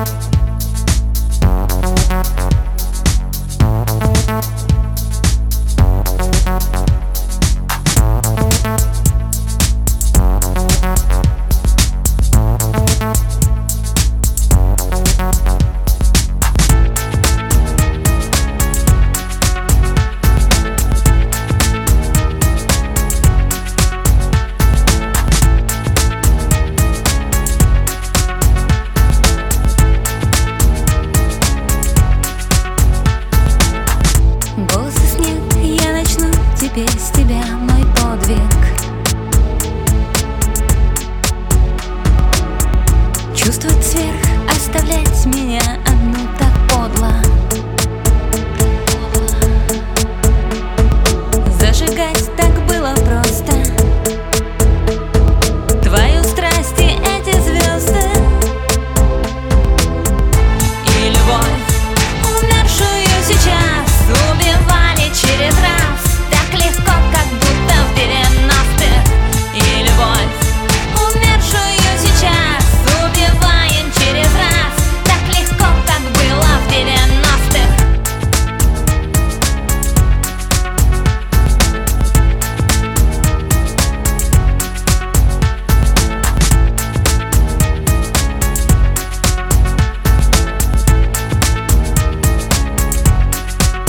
Теперь с тебя мой подвиг. Чувствовать сверх, оставлять меня одну так подло. Зажигать так было просто. Твою страсть и эти звезды. И любовь, умершую сейчас, убивали через раз. Легко, как будто в 90-х. И любовь, умершую сейчас, убиваем через раз. Так легко, как было в 90-х.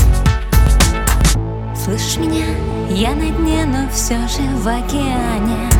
Слышишь меня? Я на дне, но все же в океане.